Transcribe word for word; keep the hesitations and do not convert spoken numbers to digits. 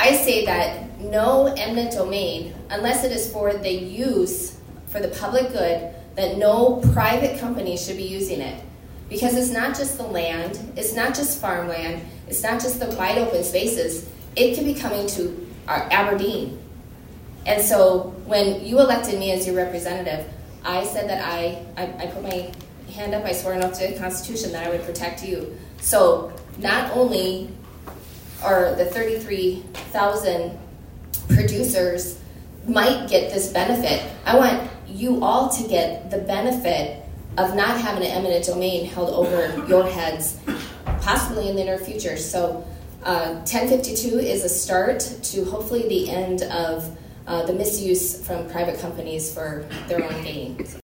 I say that no eminent domain, unless it is for the use for the public good, that no private company should be using it. Because it's not just the land, it's not just farmland, it's not just the wide open spaces, it could be coming to our Aberdeen. And so when you elected me as your representative, I said that I, I, I put my hand up, I swore an oath to the Constitution that I would protect you. So not only are the thirty-three thousand producers might get this benefit, I want you all to get the benefit of not having an eminent domain held over your heads, possibly in the near future. So uh, ten fifty-two is a start to hopefully the end of uh, the misuse from private companies for their own gain.